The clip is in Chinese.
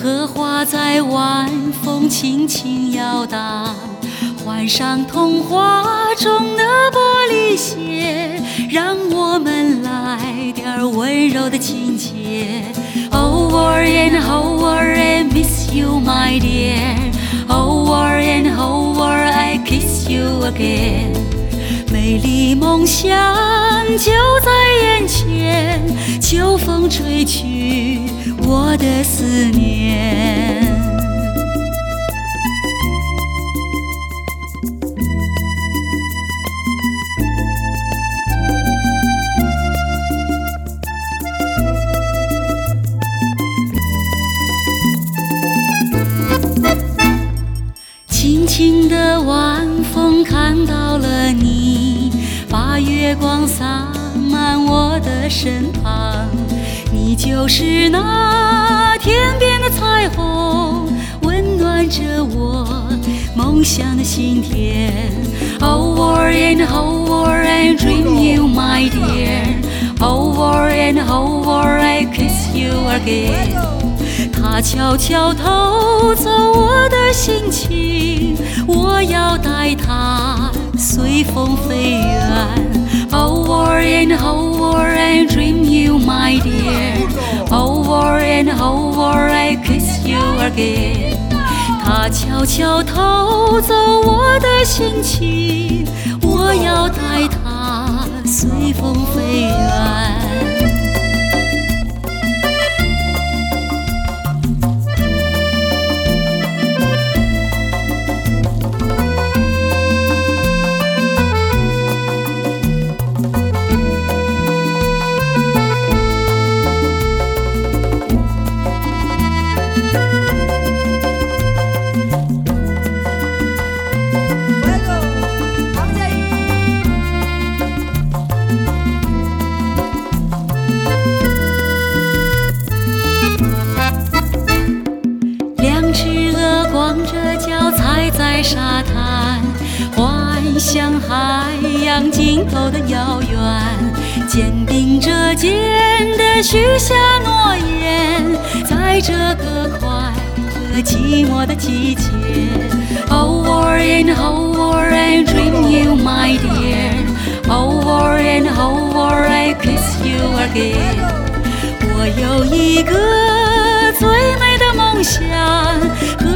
荷花在晚风轻轻摇荡，换上童话中的玻璃鞋，让我们来点温柔的情节。Over and over and miss you, my dear. Over and over, I kiss you again. 美丽梦想就在眼前，秋风吹去我的思念。轻轻的晚风看到了你，把月光洒满我的身旁。你就是那天边的彩虹，温暖着我梦想的心田。Over and over I dream you, my dear. Over and over I kiss you again. 它悄悄偷走我的心情，我要带它随风飞远。Over and over I dream you, my dear. Over and over I kiss you again. 它悄悄偷走我的心情，我要带它随风飞远。踩在沙滩，幻想海洋尽头的遥远，坚定着肩的许下诺言，在这个快乐寂寞的季节。Over and over I dream you, my dear. Over and over I kiss you again. 我有一个最美的梦想，